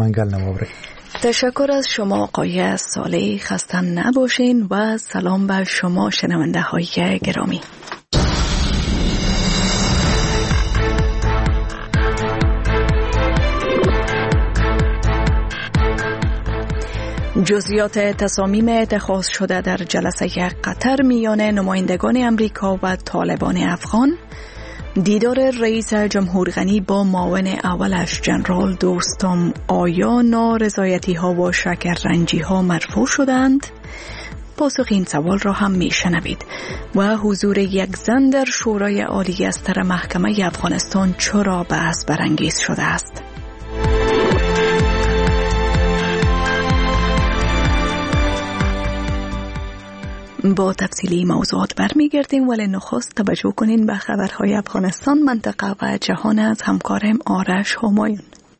منگل نوابری. تشکر از شما آقای صالح، خسته نباشین و سلام بر شما شنونده های گرامی. جزئیات تصامیم اتخاذ شده در جلسه قطر میان نمایندگان امریکا و طالبان افغان، دیدار رئیس جمهور غنی با معاون اولش جنرال دوستم، آیا نارضایتی ها و شکررنجی ها مرفوع شدند؟ پاسخ این سوال را هم میشنوید. و حضور یک زن در شورای عالی استر محکمه افغانستان چرا بحث برانگیز شده است؟ با تفصیلی موضوعات برمیگردیم، ولی نخست توجه کنین به خبرهای افغانستان، منطقه و جهان از همکارم آرش همایون.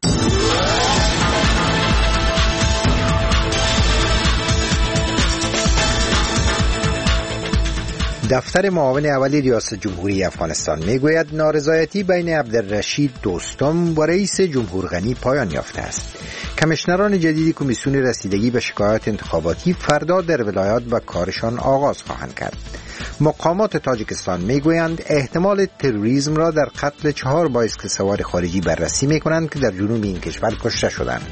دفتر معاون اول ریاست جمهوری افغانستان میگوید نارضایتی بین عبدالرشید دوستم و رئیس جمهور غنی پایان یافته است. کمیشنران جدید کمیسیون رسیدگی به شکایات انتخاباتی فردا در ولایات و کارشان آغاز خواهند کرد. مقامات تاجیکستان میگویند احتمال تروریسم را در قتل 4 بایسکل سوار خارجی بررسی میکنند که در جنوب این کشور کشته شدند.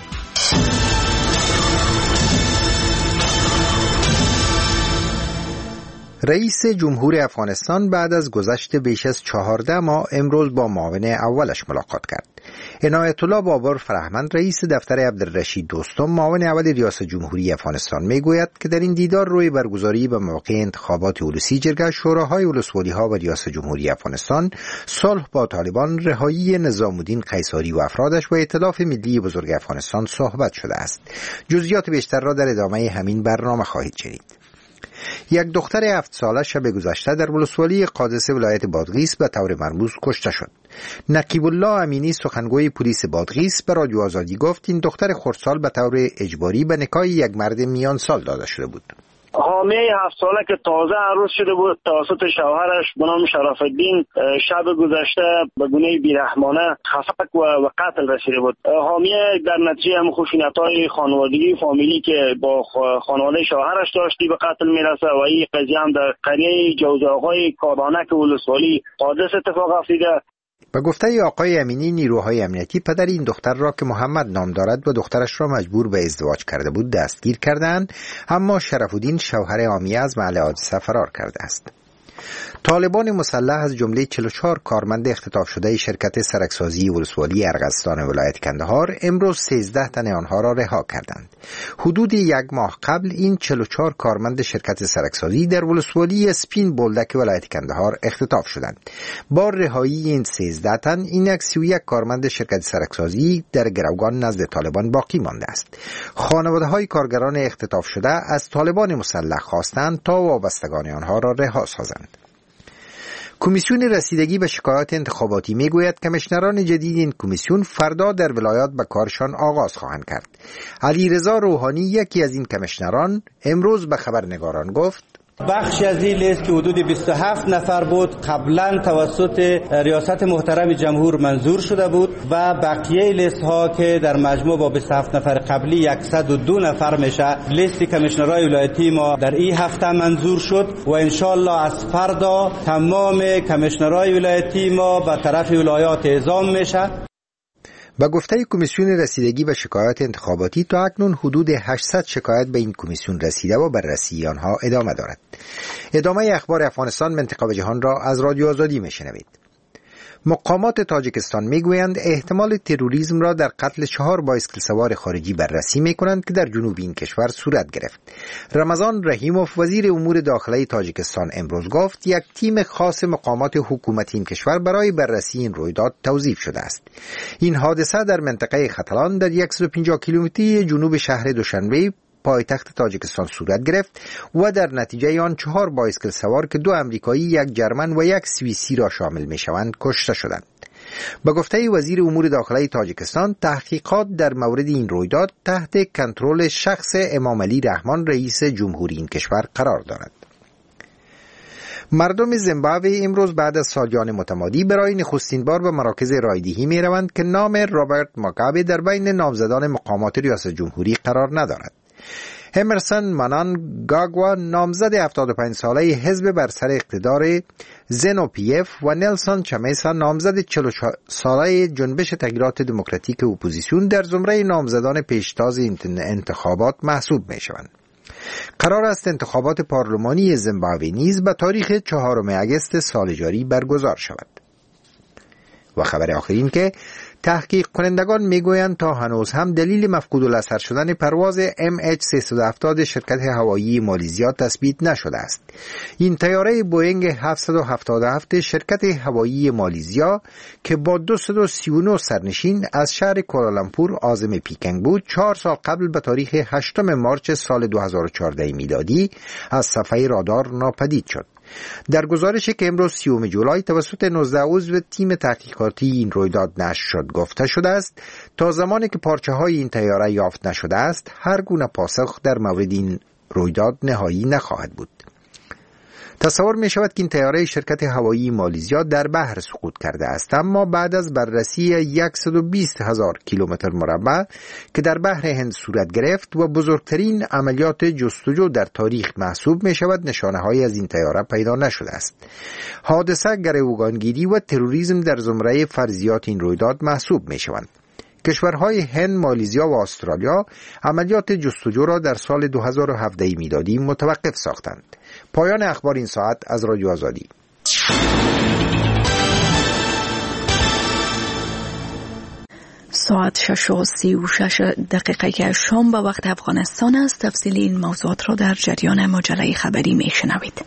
رئیس جمهور افغانستان بعد از گذشت بیش از 14 ماه امروز با معاون اولش ملاقات کرد. عنایت الله بابر فرهمند رئیس دفتر عبدالرشید دوستم معاون اول ریاست جمهوری افغانستان میگوید که در این دیدار روی برگزاری به موقع انتخابات ولسی جرگه شوراهای ولسوالی ها و ریاست جمهوری افغانستان، صلح با طالبان، رهایی نظام الدین قیصاری و افرادش و ائتلاف ملی بزرگ افغانستان صحبت شده است. جزئیات بیشتر را در ادامه همین برنامه خواهید شنید. یک دختر 7 ساله شب گذشته در ولسوالی قادس ولایت بادغیس به طور مرموز کشته شد. نقیب الله امینی سخنگوی پلیس بادغیس به رادیو آزادی گفت این دختر خردسال به طور اجباری به نکاح یک مرد میان سال داده شده بود. حامی 7 ساله که تازه عروس شده بود توسط شوهرش به نام شرف الدین شب گذشته به گونه بیرحمانه خفق و قتل رسیده بود. حامی در نتیجه هم خشونت‌های خانوادگی فامیلی که با خانواده شوهرش داشتی به قتل میرسه و این قضیه هم در قریه جوزاغای کارانک ولسوالی حادث اتفاق افتاده. به گفته آقای امینی نیروهای امنیتی پدر این دختر را که محمد نام دارد و دخترش را مجبور به ازدواج کرده بود دستگیر کردند، اما شرف الدین شوهر حامیه از محل حادثه فرار کرده است. طالبان مسلح از جمله 44 کارمند اختطاف شده شرکت سرکسازی ولسوالی ارغستان ولایت کندهار امروز 13 تن آنها را رها کردند. حدود 1 ماه قبل این 44 کارمند شرکت سرکسازی در ولسوالی اسپین بولدک ولایت کندهار اختطاف شدند. با رهایی این 13 تن اینک 31 کارمند شرکت سرکسازی در گروگان نزد طالبان باقی مانده است. خانواده‌های کارگران اختطاف شده از طالبان مسلح خواستند تا وابستگان آنها را رها سازند. کمیسیون رسیدگی به شکایات انتخاباتی میگوید کمیشنران جدید این کمیسیون فردا در ولایات به کارشان آغاز خواهند کرد. علیرضا روحانی یکی از این کمیشنران امروز به خبرنگاران گفت بخشی از این لیست که حدود 27 نفر بود قبلا توسط ریاست محترم جمهور منظور شده بود و بقیه لیست ها که در مجموع با 27 نفر قبلی 102 نفر میشه. لیست کمیشنرهای ولایتی ما در این هفته منظور شد و انشالله از فردا تمام کمیشنرهای ولایتی ما به طرف ولایات اعزام میشه. با گفته کمیسیون رسیدگی به شکایات انتخاباتی تا اکنون حدود 800 شکایت به این کمیسیون رسیده و بررسی آنها ادامه دارد. ادامه اخبار افغانستان، منطقه و جهان را از رادیو آزادی میشنوید. مقامات تاجیکستان میگویند احتمال تروریسم را در قتل 4 بایسکل سوار خارجی بررسی میکنند که در جنوب این کشور صورت گرفت. رمضان رحیموف وزیر امور داخلی تاجیکستان امروز گفت یک تیم خاص مقامات حکومتی این کشور برای بررسی این رویداد توظیف شده است. این حادثه در منطقه ختلان در 150 کیلومتری جنوب شهر دوشنبه پایتخت تاجیکستان صورت گرفت و در نتیجه آن 4 بایسکل سوار که 2 آمریکایی، 1 جرمن و 1 سوئیسی را شامل میشوند کشته شدند. به گفته وزیر امور داخلی تاجیکستان تحقیقات در مورد این رویداد تحت کنترل شخص امام علی رحمان رئیس جمهوری این کشور قرار دارد. مردم زیمبابوه امروز بعد از سالیان متمادی برای نخستین بار به مراکز رایدهی می روند که نام رابرت ماگابه در بین نامزدان مقامات ریاست جمهوری قرار ندارد. همرسون منانگاگوا نامزد 75 ساله حزب بر سر اقتدار زنو پی اف و نلسون چامیسا نامزد 40 ساله جنبش تغییرات دموکراتیک اپوزیسیون در زمره نامزدان پیشتاز انتخابات محسوب می شوند. قرار است انتخابات پارلمانی زیمبابوه نیز به تاریخ 4 اگست سال جاری برگزار شود. و خبر آخر این که تحقیق کنندگان میگویند تا هنوز هم دلیل مفقود الاثر شدن پرواز MH370 شرکت هوایی مالزیا تثبیت نشده است. این طیاره بوئینگ 777 شرکت هوایی مالزیا که با 239 سرنشین از شهر کوالالامپور عازم پیکنگ بود 4 سال قبل به تاریخ 8 مارس سال 2014 میلادی از صفحه رادار ناپدید شد. در گزارشی که امروز 30 جولای توسط 19 عضو تیم تحقیقاتی این رویداد نشر شد گفته شده است تا زمانی که پارچه های این طیاره یافت نشده است هر گونه پاسخ در مورد این رویداد نهایی نخواهد بود. تصور می شود که این طیاره شرکت هوایی مالزیا در بحر سقوط کرده است، اما بعد از بررسی 120,000 کیلومتر مربع که در بحر هند صورت گرفت و بزرگترین عملیات جستجو در تاریخ محسوب می شود نشانه های از این طیاره پیدا نشده است. حادثه گروگانگیری و تروریسم در زمره فرضیات این رویداد محسوب می شوند. کشورهای هند، مالزیا و استرالیا عملیات جستجو را در سال 2017 میلادی متوقف ساختند. پایان اخبار این ساعت از رادیو آزادی. ساعت 6:36 شام به وقت افغانستان است. تفصیل این موضوعات را در جریان مجله خبری میشنوید.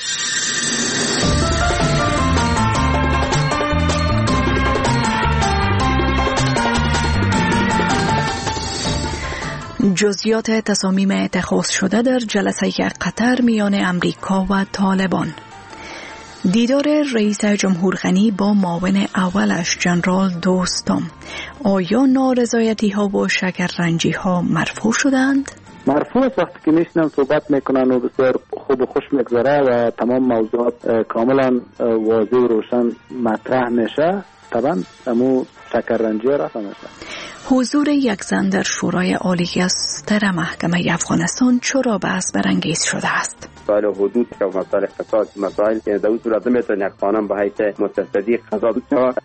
جزئیات تصامیم اتخاذ شده در جلسه قطر میان امریکا و طالبان. دیدار رئیس جمهور غنی با معاون اولش جنرال دوستم. آیا نارضایتی ها و شکررنجی ها مرفوع شدند؟ مرفوع است. وقتی که میشنم صحبت میکنن و بسیار خوب و خوش میگذره و تمام موضوعات کاملا واضح و روشن مطرح میشه، طبعا امو شکررنجی ها رفع میشه. حضور یک زن در شورای عالی ستر محکمه افغانستان چرا بحث برانگیز شده است؟ مسائل حدود و مسائل اقتصاد مسائل که در اون صورت نمیتونه یک خانم به حیث متصدی قضا بشود.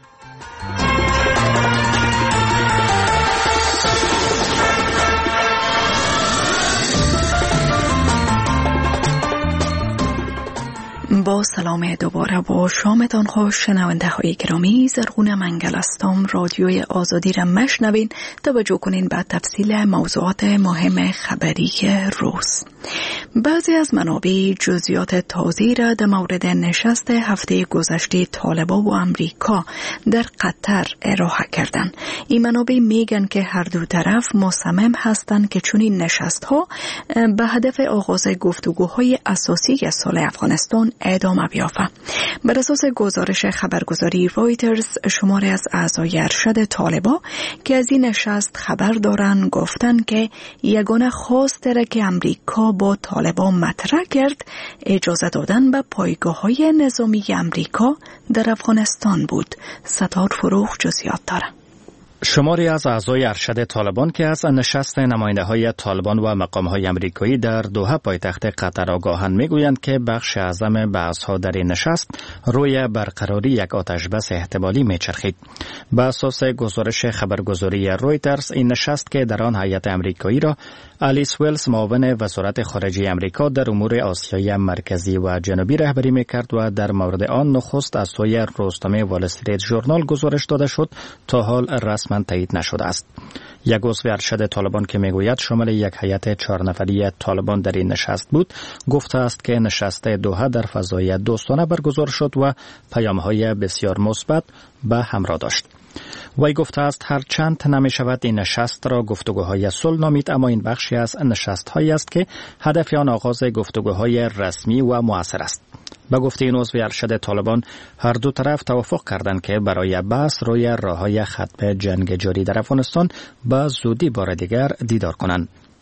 با سلام دوباره با شامتان خوش شنونده های گرامی. زرغون منگل هستم. رادیوی آزادی را مشنوین. توجه کنین به تفصیل موضوعات مهم خبری روز. بعضی از منابع جزئیات تازه را در مورد نشست هفته گذشته طالبان و امریکا در قطر ارائه کردند. این منابع میگن که هر دو طرف مصمم هستند که چنین نشست ها به هدف آغاز گفتگوهای اساسی سال افغانستان ادامه بیافته. بر اساس گزارش خبرگزاری رویترز، شماری از اعضای ارشد طالبان که از این نشست خبر دارند گفتند که یگانه خواست را که امریکا با طالبان مطرح کرد اجازه دادن به پایگاه‌های نظامی امریکا در افغانستان بود. ستار فروغ جزئیات دارد. شماری از اعضای ارشد طالبان که از نشست نماینده‌های طالبان و مقام‌های آمریکایی در دوحه پایتخت قطر آگاهند میگویند که بخش اعظم بحث‌ها در این نشست روی برقراری یک آتشبس احتمالی میچرخید. بر اساس گزارش خبرگزاری رویترز، این نشست که در آن هیئت آمریکایی را آلیس ویلز معاون وزارت خارجه آمریکا در امور آسیای مرکزی و جنوبی رهبری میکرد و در مورد آن نخست از سوی روزنامه وال استریت ژورنال گزارش داده شد، تا حال رسما تایید نشده است. یک عضو ارشد طالبان که میگوید شامل یک هیئت 4 نفری طالبان در این نشست بود، گفته است که نشست دوحه در فضای دوستانه برگزار شد و پیام‌های بسیار مثبت به همراه داشت. وی گفته است هرچند نمی شود این نشست را گفتگوهای صلح نامید، اما این بخشی از نشست هایی است که هدف آن آغاز گفتگوهای رسمی و مؤثر است. به گفته این عضو ارشد طالبان، هر دو طرف توافق کردند که برای بحث روی راههای ختم جنگ جاری در افغانستان به زودی بار دیگر دیدار کنند.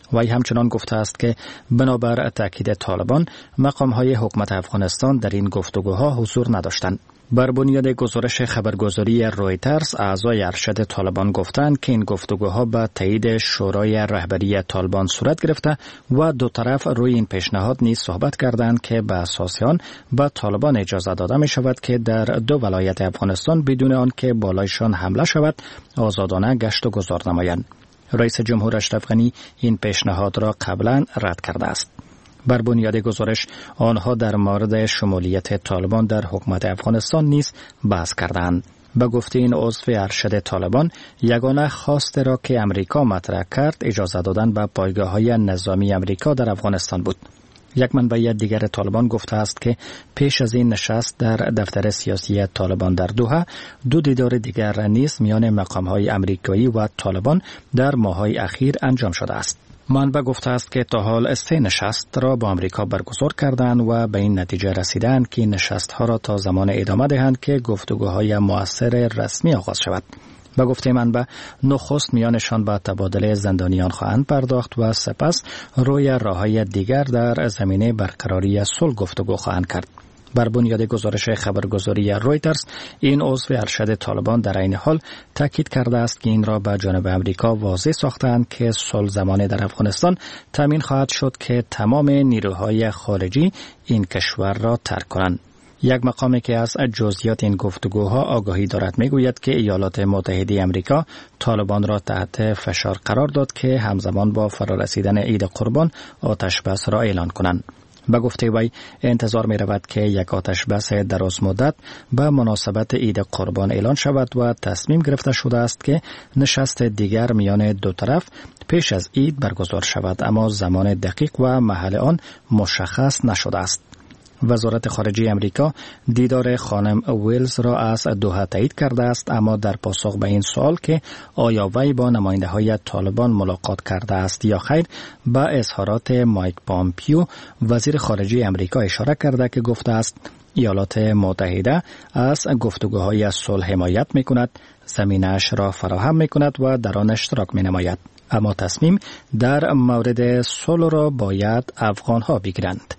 وی همچنان گفته است که بنابر تاکید طالبان مقام‌های حکومت افغانستان در این گفتگوها حضور نداشتند. بر بنیاد گزارش خبرگزاری رویترز، اعضای ارشد طالبان گفتند که این گفتگوها با تایید شورای رهبری طالبان صورت گرفته و دو طرف روی این پیشنهاد نیز صحبت کردند که به اساس آن به طالبان اجازه داده می شود که در دو ولایت افغانستان بدون آنکه بالایشان حمله شود آزادانه گشت و گذار نمایند. رئیس جمهور اشرف غنی این پیشنهاد را قبلا رد کرده است. بر بنیاد گزارش آنها در مورد شمولیت طالبان در حکومت افغانستان نیز بحث کردند. به گفته این عضو ارشد طالبان، یگانه خواست را که امریکا مطرح کرد اجازه دادن به پایگاه‌های نظامی امریکا در افغانستان بود. یک منبع دیگر طالبان گفته است که پیش از این نشست در دفتر سیاسی طالبان در دوحه، دو دیدار دیگر نیز میان مقام‌های امریکایی و طالبان در ماه‌های اخیر انجام شده است. منبع گفته است که تا حال 3 نشست را با امریکا برگزار کردند و به این نتیجه رسیدند که این نشست‌ها را تا زمان ادامه دهند که گفتگوهای مؤثر رسمی آغاز شود. به گفته منبع، نخست میانشان به تبادل زندانیان خواهند پرداخت و سپس روی راه‌های دیگر در زمینه برقراری صلح گفتگو خواهند کرد. بر بنیاد گزارش خبرگزاری رویترز، این عضو ارشد طالبان در این حال تاکید کرده است که این را به جانب امریکا واضح ساختند که صلح زمانه در افغانستان تامین خواهد شد که تمام نیروهای خارجی این کشور را ترک کنند. یک مقامی که از جزئیات این گفتگوها آگاهی دارد میگوید که ایالات متحده امریکا طالبان را تحت فشار قرار داد که همزمان با فرارسیدن عید قربان آتش بس را اعلان کنند. به گفته وی انتظار می رود که یک آتش بس دراز مدت به مناسبت عید قربان اعلان شود و تصمیم گرفته شده است که نشست دیگر میان دو طرف پیش از عید برگزار شود، اما زمان دقیق و محل آن مشخص نشده است. وزارت خارجه امریکا دیدار خانم ویلز را از دوحه تایید کرده است، اما در پاسخ به این سوال که آیا وی با نماینده های طالبان ملاقات کرده است یا خیر، به اظهارات مایک پامپیو وزیر خارجه امریکا اشاره کرده که گفته است ایالات متحده از گفتگوهای صلح حمایت می کند، زمینه‌اش را فراهم می کند و در آن اشتراک می نماید، اما تصمیم در مورد صلح را باید افغان‌ها بگیرند.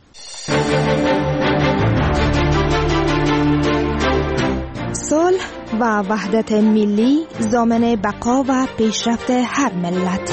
صلح و وحدت ملی ضامن بقا و پیشرفت هر ملت.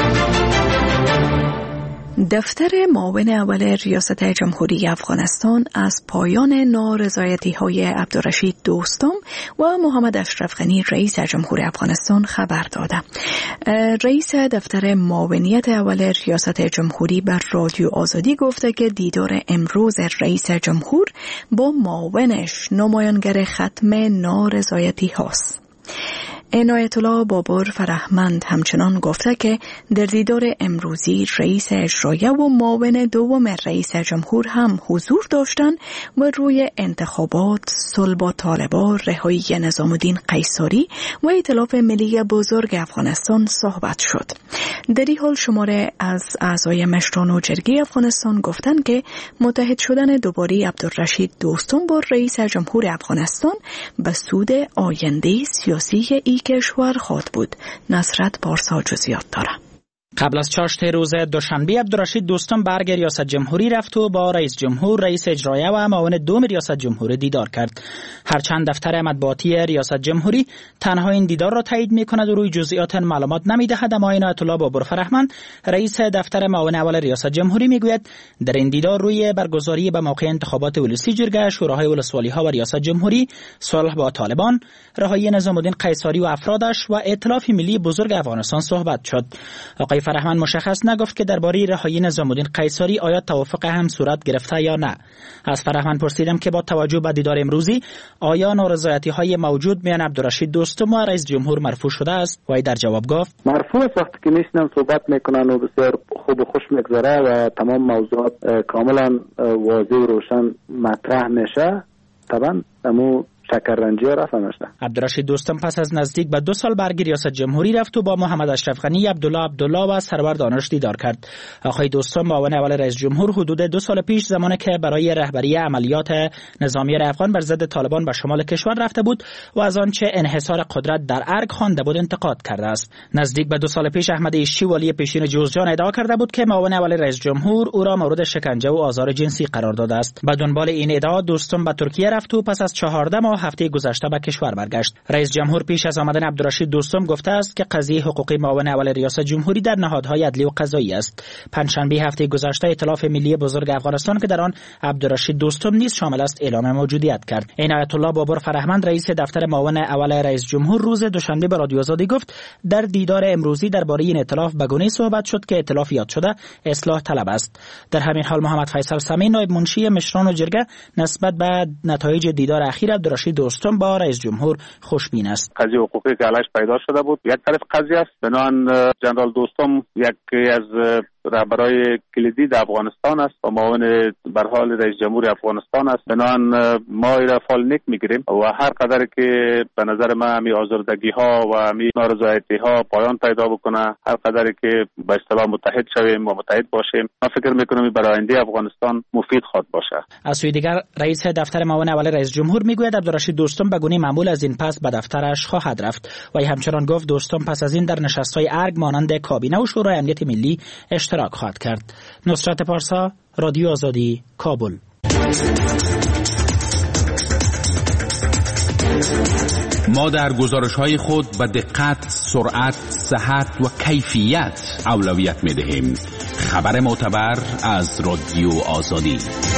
دفتر معاون اول ریاست جمهوری افغانستان از پایان نارضایتی‌های عبدالرشید دوستم و محمد اشرف غنی رئیس جمهور افغانستان خبر داده. رئیس دفتر معاونیت اول ریاست جمهوری بر رادیو آزادی گفته که دیدار امروز رئیس جمهور با معاونش نمایانگر ختم نارضایتی هاست. عنایت الله بابر فرهمند همچنان گفته که در دیدار امروزی رئیس اجرایه و معاون دوم رئیس جمهور هم حضور داشتند و روی انتخابات، صلح با طالبان، رهایی نظام الدین قیصری و ائتلاف ملی بزرگ افغانستان صحبت شد. در این حال شماره از اعضای مشران و جرگه افغانستان گفتند که متحد شدن دوباره عبدالرشید دوستم با رئیس جمهور افغانستان به سود آینده سیاسی ای کشور خواهد بود. نصرت پارسا جزئیات داره. قبل از چاشت روز دوشنبه عبدالرشید دوستم برگ ریاست جمهوری رفت و با رئیس جمهور، رئیس اجرایه و معاون دوم ریاست جمهوری دیدار کرد. هرچند دفتر مطبوعاتی ریاست جمهوری تنها این دیدار را تایید می‌کند و روی جزئیات معلومات نمی‌دهد، اما عنایت الله بابر فرهمند رئیس دفتر معاون اول ریاست جمهوری میگوید در این دیدار روی برگزاری به موقع انتخابات ولسی جرگه، شوراهای ولسوالی‌ها و ریاست جمهوری، صلح با طالبان، رهایی نظام الدین قیصری و افرادش و ائتلاف ملی بزرگ افغانستان صحبت شد. آقای فرهمند مشخص نگفت که درباره رهایی نظام الدین قیصری آیا توافق هم صورت گرفته یا نه. از فرهمند پرسیدم که با توجه به دیدار امروزی آیا نارضایتی‌های موجود میان عبدالرشید دوستم و رئیس جمهور مرفوع شده است؟ وی در جواب گفت مرفوع است. وقتی که میشنن صحبت میکنن و بسیار خوب و خوش میگذره و تمام موضوعات کاملا واضح و روشن مطرح میشه، طبعا امو شکررنجی رفت نشده. عبدالرشید دوستم پس از نزدیک به 2 سال برگ ریاست جمهوری رفت و با محمد اشرف غنی، عبدالله و سرور دانش دیدار کرد. آقای دوستم معاون اول رئیس جمهور حدود 2 سال پیش زمانی که برای رهبری عملیات نظامی افغان بر ضد طالبان به شمال کشور رفته بود و از آنچه انحصار قدرت در ارگ خوانده بود انتقاد کرده است. نزدیک به 2 سال پیش احمد ایشی والی پیشین جوزجان ادعا کرده بود که معاون اول رئیس جمهور او را مورد شکنجه و آزار جنسی قرار داده است. به دنبال این ادعا دوستم به ترکیه رفت و پس از 14 ماه هفته گذشته به کشور برگشت. رئیس جمهور پیش از آمدن عبدالرشید دوستم گفته است که قضیه حقوقی معاون اول ریاست جمهوری در نهادهای عدلی و قضایی است. پنجشنبه هفته گذشته ائتلاف ملی بزرگ افغانستان که در آن عبدالرشید دوستم نیز شامل است اعلام موجودیت کرد. عنایت الله بابر فرهمند رئیس دفتر معاون اول رئیس جمهور روز دوشنبه به رادیو آزادی گفت در دیدار امروزی درباره این ائتلاف به گونه‌ای صحبت شد که ائتلاف یاد شده اصلاح طلب است. در همین حال محمد فیصل سمی نایب منشی مشران و جرگه نسبت به نتایج دیدار اخیر عبدالرشید دوستم با رئیس جمهور خوشبین است. قضیه حقوقی که علیش پیدا شده بود یک طرف قضیه است. بنان جنرال دوستم یکی از رهبرای کلیدی در افغانستان است و معاون به حال رئیس جمهور افغانستان است. بنان ما را فال نیک میگیریم و هر قدر که به نظر من همی آزردگی ها و همی نارضایتی ها پایان پیدا بکنه، هر قدر که به اصطلاح متحد شویم و متحد باشیم، من فکر میکنم برای آینده افغانستان مفید خواهد باشه. از سوی دیگر رئیس دفتر معاون اول رئیس جمهور میگوید عبدالرشید دوستم به گونه معمول از این پس به دفترش خواهد رفت و همچنان گفت دوستم پس از این در نشست‌های ارگ مانند کابینه و شورای امنیت ملی اشتراک خواهد کرد. نصرت پارسا، رادیو آزادی، کابل. ما در گزارش‌های خود به دقت، سرعت، صحت و کیفیت اولویت می‌دهیم. خبر معتبر از رادیو آزادی.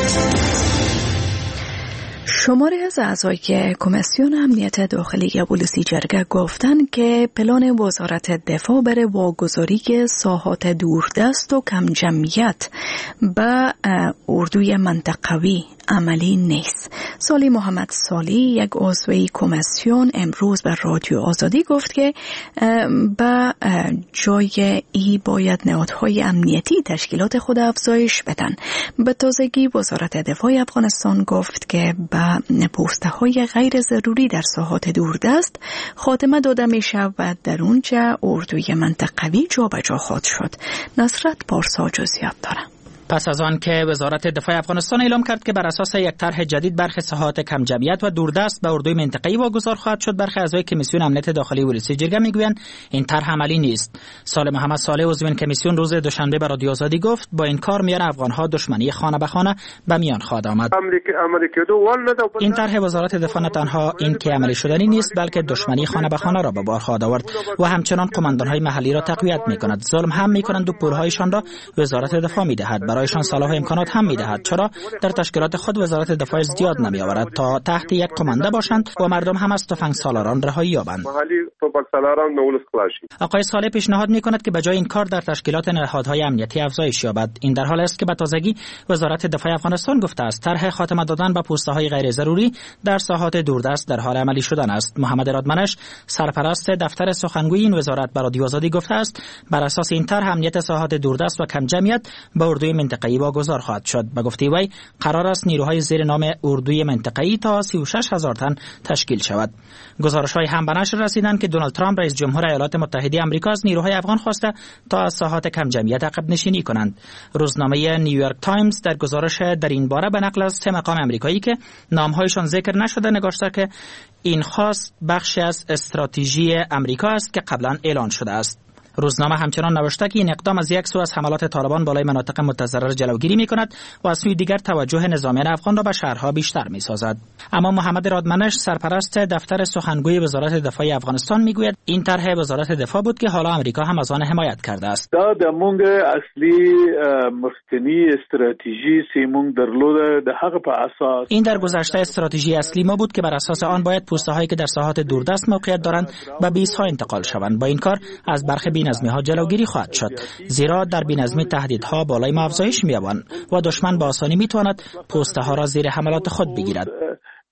شماری از اعضای کمیسیون امنیت داخلی بولوسی جرگه گفتند که پلان وزارت دفاع برای واگذاری ساحات دوردست و کم جمعیت به اردوی منطقوی عملی نیست. سالی محمد سالی یک عضو کمیسیون امروز به رادیو آزادی گفت که به جای ای باید نهادهای امنیتی تشکیلات خود افزایش بدن. به تازگی وزارت دفاع افغانستان گفت که به پوسته های غیر ضروری در ساحات دوردست خاتمه داده می شود در اونجا اردوی منطقوی جابجا خواهد شد. نصرت پارسا جزئیات داره. پس از آن که وزارت دفاع افغانستان اعلام کرد که بر اساس یک طرح جدید برخی ساحات کم جمعیت و دوردست به اردوی منطقه‌ای واگذار خواهد شد، برخی اعضای کمیسیون امنیت داخلی بولوسی جرگه میگویند این طرح عملی نیست. سال محمد صالح عضو این کمیسیون روز دوشنبه به رادیو آزادی گفت با این کار میان افغان‌ها دشمنی خانه به خانه به میان خواهد آمد. این طرح وزارت دفاع نه تنها این که عملی شدنی نیست بلکه دشمنی خانه به خانه را به بار خواهد آورد و همچنان قماندان‌های محلی را تقویت می‌کند. ظلم هم می‌کنند و پول‌هایشان را وزارت دفاع می‌دهد. برایشان صلاح امکانات هم می‌دهد. چرا در تشکیلات خود وزارت دفاع زیاد نمی‌آورد تا تحت یک کمانده باشند و مردم هم از تفنگ سالاران رهایی یابند. آقای صالح پیشنهاد می‌کند که بجای این کار در تشکیلات نهادهای امنیتی افزایش یابد. این در حالی است که به تازگی وزارت دفاع افغانستان گفته است طرح خاتمه دادن به پوسته‌های غیر ضروری در ساحات دوردست در حال عملی شدن است. محمد رادمنش سرپرست دفتر سخنگوی این وزارت به رادیو آزادی گفته است بر اساس این طرح امنیت ساحات دوردست و کم جمعیت به اردوی منطقه‌ای واگذار خواهد شد. به گفته وی قرار است نیروهای زیر نام اردوی منطقه‌ای تا 36000 تن تشکیل شود. گزارش‌های هم به نشر رسیدند که دونالد ترامپ رئیس جمهور ایالات متحده آمریکا از نیروهای افغان خواسته تا از ساحات کم جمعیت عقب نشینی کنند. روزنامه نیویورک تایمز در گزارش در این باره به نقل از 3 مقام آمریکایی که نام‌هایشان ذکر نشده نگاشته که این خواست بخشی از استراتژی آمریکا است که قبلا اعلان شده است. روزنامه همچنان نوشته که این اقدام از یک سو از حملات طالبان بالای مناطق متضرر جلوگیری می‌کند و از سوی دیگر توجه نظامیان افغان را به شهرها بیشتر می‌سازد. اما محمد رادمنش سرپرست دفتر سخنگوی وزارت دفاع افغانستان میگوید این طرح وزارت دفاع بود که حالا آمریکا هم از آن حمایت کرده است. دا د مونږ اصلي مخکنی استراتژی سیمون درلوده د هغه په اساس این در گذشته استراتژی اصلی ما بود که بر اساس آن باید پوسته‌هایی که در ساحات دوردست موقعیت دارند به بیس‌ها انتقال شوند. با این کار از برخی بی‌نظمی‌ها جلوگیری خواهد شد، زیرا در بی‌نظمی تهدیدها بالای ما افزایش می‌یابند و دشمن با آسانی می‌تواند پوسته‌ها را زیر حملات خود بگیرد.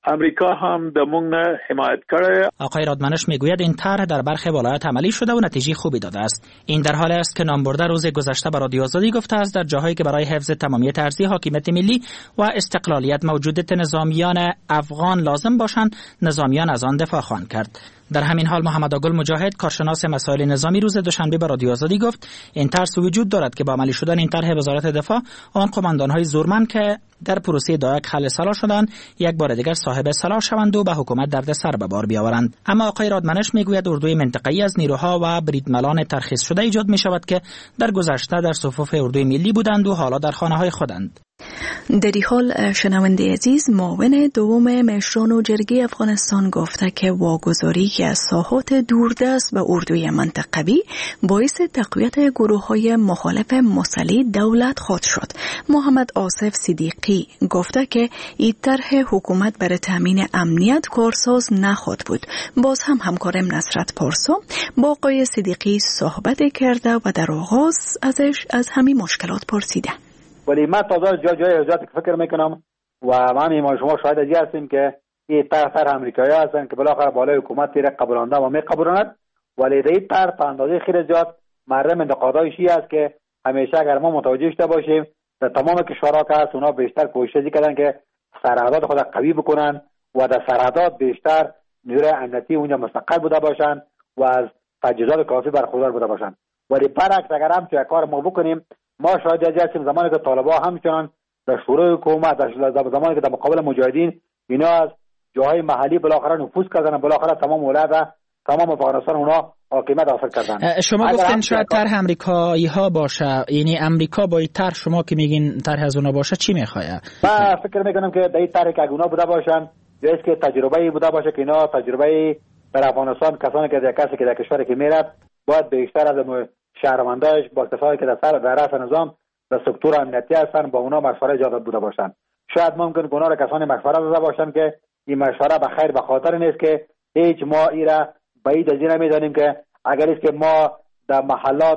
امریکا هم د موږ نه حمایت کړی. آقای رادمنش میگوید این طرح در برخی ولایات عملی شده و نتیجه خوبی داده است. این در حالی است که نامبرده روز گذشته به رادیو آزادی گفته است در جاهایی که برای حفظ تمامیت ارضی، حاکمیت ملی و استقلالیت موجودیت نظامیان افغان لازم باشند، نظامیان از آن دفاع خواهند کرد. در همین حال محمد آگل مجاهد، کارشناس مسائل نظامی، روز دوشنبه به رادیو آزادی گفت این ترس وجود دارد که با عملی شدن این طرح وزارت دفاع آن قماندان‌های زورمند که در پروسه دایک خل سلاح شدند یک بار دیگر صاحب سلاح شوند و به حکومت درد سر به بار بیاورند. اما آقای رادمنش میگوید اردوی منطقه‌ای از نیروها و بریدملان ترخیص شده ایجاد می شود که در گذشته در صفوف اردوی ملی بودند و حالا در خانه‌های خودند. در این حال شنونده عزیز، معاون دوم مشران و جرگه افغانستان گفته که واگذاری از ساحات دوردست به اردوی منطقوی باعث تقویت گروه‌های مخالف مسلح دولت خواهد شد. محمد آصف صدیقی گفته که این طرح حکومت برای تامین امنیت کارساز نخواهد بود. باز هم همکارم نصرت پارسا با آقای صدیقی صحبت کرده و در آغاز ازش از همین مشکلات پرسیده. ولی من تازه جای که فکر میکنم و ما شما شاهد ازی هستیم که این طرح امریکایی هستن که بالاخره بالای حکومت تیر قبولانده و میقبولاند، ولی این طرح به اندازه خیلی زیاد مردم انتقادایشی است که همیشه اگر ما متوجه شده باشیم در تمام کشورها که هست اونا بیشتر کوشش کردن که سرحدات خود قوی بکنن و در سرحدات بیشتر نیروی امنیتی اونجا مستقل بوده باشن و از تجهیزات کافی برخوردار بوده باشن. ولی برعکس اگر هم چه کار ما بکنیم، ما شاید از هستیم زمانی که طالبان همچنان در شورای حکومت، در زمانی که در مقابل مجاهدین اینا از جاهای محلی بالاخره نفوذ کردن، بالاخره تمام ولایت، تمام افغانستان اونا حاکمیت حاصل کردن. شما گفتین شاید طرح امریکایی ها باشه، یعنی امریکا با این طرح شما که میگین طرح از اونا باشه چی میخواد؟ من فکر میکنم که در این طرح که اونا بوده باشن، جایی که تجربه بوده باشه که اینا تجربه در افغانستان، کسانی که در کشور که میرد باید بیشتر از شهرونداش با کسایی که در رأس نظام در سکتور امنیتی هستن با اونا مشوره ایجاد بوده باشن. شاید ممکن اونا را کسانی مشوره داده باشن که این مشوره به خیر به خاطر نیست که هیچ ما ایرا بعید از این نمیدانیم که اگر است که ما در محلات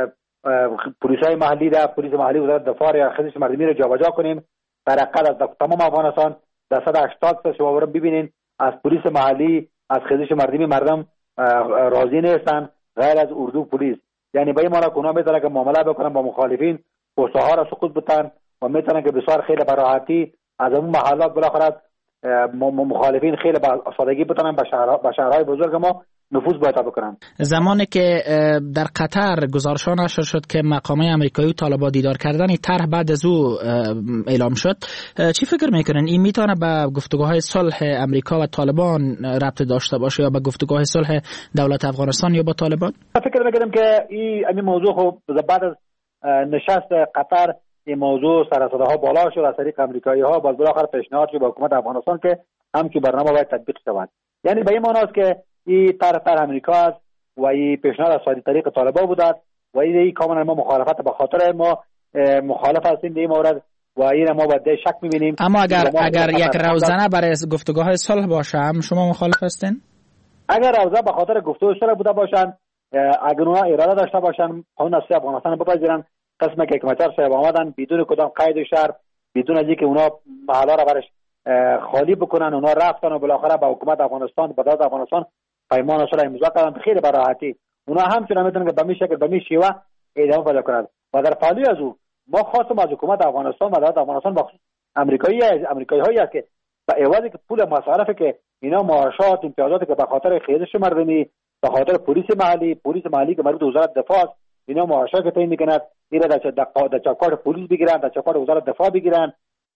پلیسای محلی، در پلیس محلی وزارت دفاع یا خدمت مردمی رو جابجا کنیم، در حقیقت از تمام افغانستان در 180 شما ببینین از پلیس محلی، از خدمت مردمی مردم راضی نیستن غیر از اردو پلیس. یعنی به این معنی که اونا میتونن که معامله بکنن با مخالفین، پوسته ها را سقوط بتن و میتونن که بسیار خیلی به راحتی از اون محلات بالاخره مخالفین خیلی با سادگی بتونن به شهرهای بزرگ ما نفوذ باید بکنن. زمانی که در قطر گزارش‌ها نشر شد که مقامات آمریکایی و طالبان دیدار کردن، این طرح بعد از او اعلام شد، چی فکر میکنن این میتونه به گفتگوهای صلح امریکا و طالبان ربط داشته باشه یا به گفتگوهای صلح دولت افغانستان یا با طالبان؟ فکر میکنم که این موضوع خب بعد از نشست قطر این موضوع سر صداها بالا شد از طریق امریکایی ها، باز بالاخره پیشنهاد شد به حکومت افغانستان که همچین برنامه باید تطبیق شود. یعنی به این معنی است که این طرح امریکا است و این پیشنهاد از طریق طالبان بوده و این کاملا ما مخالفت به خاطر ما مخالف هستیم در این مورد و این ما باید شک می‌بینیم. اما اگر یک روزنه برای گفتگوهای صلح باشه هم شما مخالف هستین؟ اگر روزنه به خاطر گفتگوهای صلح بوده باشن، اگر اونها اراده داشته باشن قانون اساسی افغانستان بپذیرن، قسمه که حکمتیار صاحب آمدن بدون کدام قید و شرط، بدون از اینکه اونا محلا را برش خالی بکنن، اونا رفتن و بالاخره با حکومت افغانستان، با دولت افغانستان پیمان صلح امضا کردن، خیلی به راحتی اونا همچنان میتونن که به این شکل به این شیوه ادامه پیدا کنند. و در پهلوی از او ما خواستم از حکومت افغانستان و دولت افغانستان با امریکایی هایی است که به عوضی که پول مصارفی که اینا معاشات امتیازاتی که به خاطر خیزش مردمی، به خاطر پلیس محلی که مربوط به وزارت دفاع، اینا معاشات که تعیین میکنند، اینا در چوکاٹ پلیس بگیرن، در چوکاٹ وزارت دفاع بگیرن.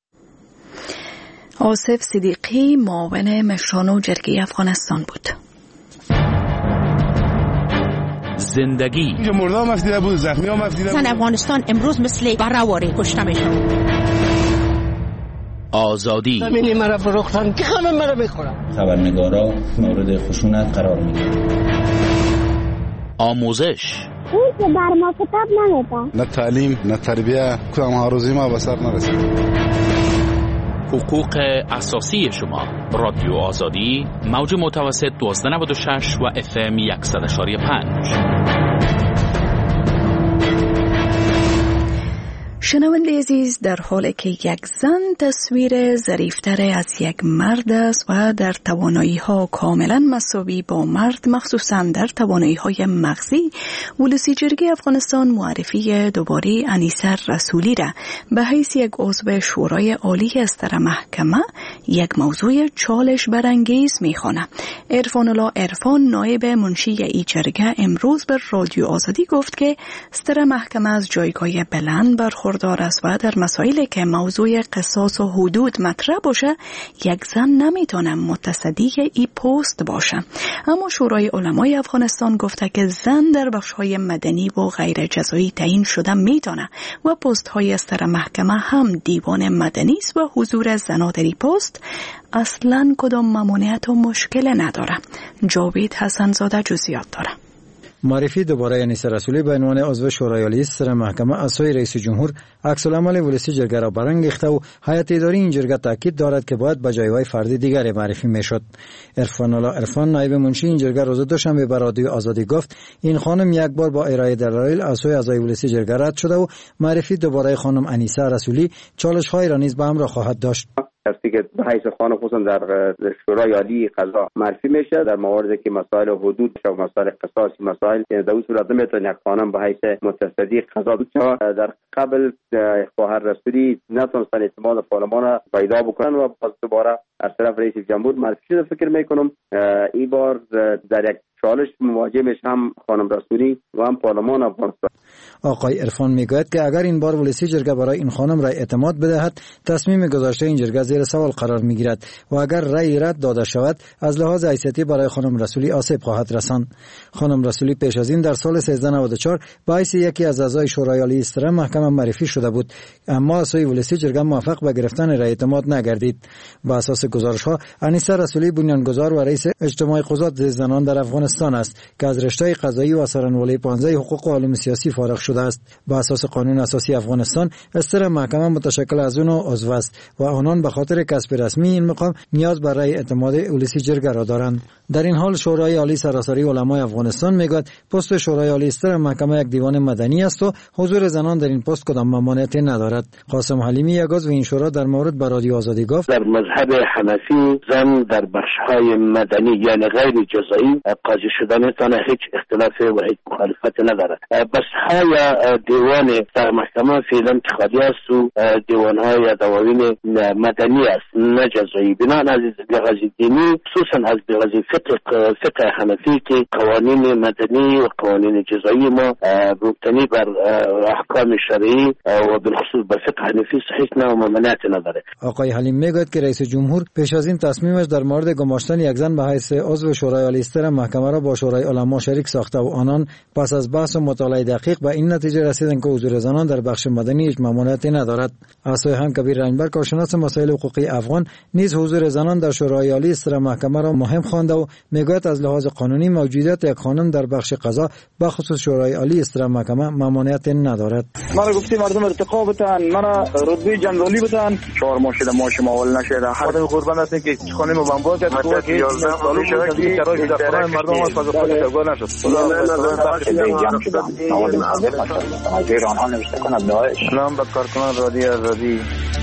آصف صدیقی معاون مشران و جرگه افغانستان بود. زندگی مردم مفدیده بود، زخمی ها مفدیده بود. زن افغانستان امروز مثل برهواری کشته میشن. آزادی زمینی مرا فروختن که همه مرا میخورن. خبرنگارا مورد خشونت قرار میگیرن. آموزش اون که بر ما کتاب نمیده، نه تعلیم نه تربیه، کدام هاروزی ما به سر نرسید. حقوق اساسی شما. رادیو آزادی، موج متوسط 1296 و FM 100.5. شنونده عزیز، در حالی که یک زن تصویر ظریفتر از یک مرد است و در توانایی‌ها کاملا مساوی با مرد، مخصوصا در توانایی‌های مغزی، ولسی جرگه افغانستان معرفی دوباره انیسه رسولی را به حیث یک عضو شورای عالی استر محکمه یک موضوع چالش برانگیز می‌خواند. عرفان الله عرفان، نایب منشی ای جرگه، امروز به رادیو آزادی گفت که استر محکمه از جایگاه بلند برخوردار است و در مسائلی که موضوع قصاص و حدود مطرح باشه یک زن نمیتونه متصدی ای پست باشه. اما شورای علمای افغانستان گفته که زن در بخش‌های مدنی و غیر جزایی تعیین شده میتونه و پست‌های استر محکمه هم دیوان مدنی است و حضور زنان در این پست اصلاً کدام ممانعت و مشکل نداره. جاوید حسن‌زاده جزئیات داره. معرفی دوباره انیسه رسولی به عنوان عضو شورای عالی استر محکمه از سوی رئیس جمهور عکس العمل ولسی جرگه را برانگیخته و هیئت اداری این جرگه تاکید دارد که باید به جایگاه فرد دیگری معرفی میشد. عرفان الله عرفان، نایب منشی این جرگه، روز دوشنبه به رادیو آزادی گفت این خانم یک بار با ارائه دلایل از سوی اعضای ولسی جرگه رد شده و معرفی دوباره خانم انیسه رسولی چالش‌های را نیز به همراه خواهد داشت. کسی که به حیث خانم خصوصا در شورای عالی قضا معرفی میشه در مواردی که مسائل حدود و مسائل قصاصی مسائل در اون صورت نمیتونه یک خانم به حیث متصدی قضا بشه. در قبل خواهر رسولی نتونستن اعتماد پارلمان پیدا بکنن و باز دوباره از طرف رئیس جمهور معرفی شده. فکر میکنم این بار در یک چالش مواجه میشه هم خانم رسولی و هم پارلمان افغانستان. آقای عرفان میگوید که اگر این بار ولسی جرگه برای این خانم رای اعتماد بدهد تصمیم گذاشته این جرگه زیر سوال قرار میگیرد و اگر رای رد داده شود از لحاظ حیثیتی برای خانم رسولی آسیب خواهد رساند. خانم رسولی پیش از این در سال 1394 به حیث یکی از اعضای شورای عالی استر محکمه معرفی شده بود، اما از سوی ولسی جرگه موفق به گرفتن رای اعتماد نگردید. بر اساس گزارش‌ها انیسه رسولی بنیانگذار و رئیس اجتماع قضات زنان در افغانستان است که از رشته قضایی و سرانولی 15 حقوق و علوم سیاسی فارغ شده است. با اساس قانون اساسی افغانستان استر محکمه متشکل از 9 عضو است و آنان به خاطر کسب رسمی این مقام نیاز بر رای اعتماد ولسی جرگه را دارند. در این حال شورای عالی سراسری علمای افغانستان میگوید پست شورای عالی استر محکمه یک دیوان مدنی است و حضور زنان در این پست کدام ممانعتی ندارد. قاسم حلیمی، یک عضو این شورا، در مورد به رادیو آزادی گفت در مذهب حنفی زن در بخش‌های مدنی یعنی غیر جزایی قاضی شدن تنها هیچ اختلاف و هیچ مخالفت ندارد. بخش‌های دیوان در محکمه فعلا انتخابی است و دیوان‌های دواوین مدنی است نه جزایی. بنابراین از لحاظ دینی خصوصا از لحاظ فقه حنفی که قوانین مدنی و قوانین جزایی ما مبتنی بر احکام شرعی و بالخصوص بر فقه حنفی صحیح نه و ممانعت نداره. آقای حلیم میگوید که رئیس جمهور پیش از این تصمیمش در مورد گماشتن یک زن به حیث عضو شورای عالی استر محکمه را با شورای علما شریک ساخته و آنان پس از بحث و مطالعه دقیق به این نتیجه رسیدند که حضور زنان در بخش مدنی هیچ ممانعتی ندارد. از سوی هم کبیر رنجبر، کارشناس مسائل حقوقی افغان، نیز حضور زنان در شورای عالی استر محکمه را مهم خوانده و میگوید از لحاظ قانونی موجودیت یک خانم در بخش قضا به خصوص شورای عالی استر محکمه ممانعتی ندارد. ما گفتیم مردم ارتقا بتن، من رتبه جنرالی بتن، 4 ماه شده ماش ماول نشده. هر قربان هستیم که خانم بمبا کرد تو که 11 سال شده که قرار در خانه مردم از فاز خود تگار نشد. اگر آنها نوشته کنند داعش. سلام به کارکنان رادیو آزادی.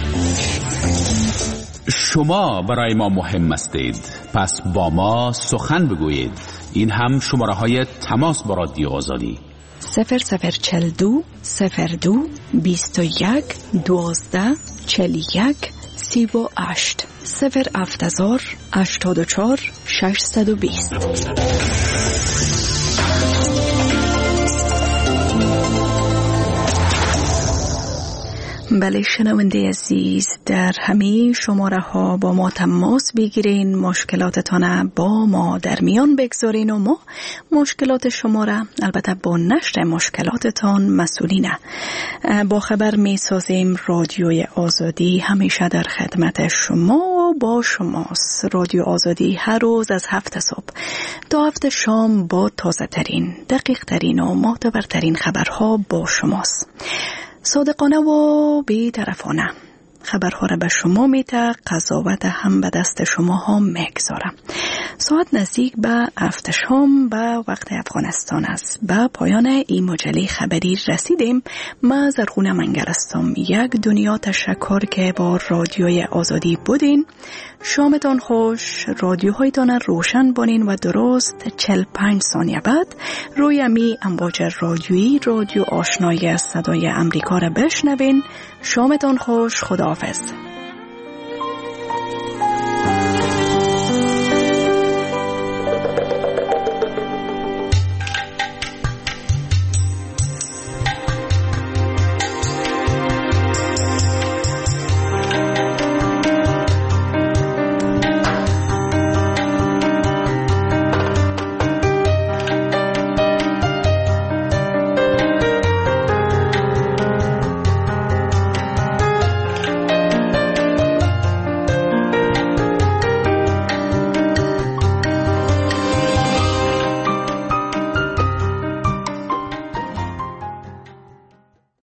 شما برای ما مهم هستید، پس با ما سخن بگویید. این هم شماره های تماس با رادیو آزادی 0042 02 21 12 41 38 070 84 620. بله شنونده عزیز، در همه شماره ها با ما تماس بگیرین، مشکلاتتان با ما در میان بگذارین و ما مشکلات شما را البته با نشر مشکلاتتان مسئولینه با خبر می سازیم. رادیوی آزادی همیشه در خدمت شما و با شماست. رادیو آزادی هر روز از 7 صبح تا 7 شام با تازه ترین، دقیق ترین و معتبرترین خبرها با شماست. صادقانه و بی‌طرفانه خبرها را به شما میده، قضاوت هم به دست شما ها میگذاره. ساعت نزدیک به 7 شام به وقت افغانستان است. به پایان این مجله خبری رسیدیم. ما زرخونه منگر هستم. یک دنیا تشکر که با رادیوی آزادی بودین. شامتان خوش. رادیوهایتان روشن بانین و درست 45 ثانیه بعد روی می امواج رادیویی رادیو آشنای صدای امریکا را بشنوین. شامتان خوش. خداحافظ.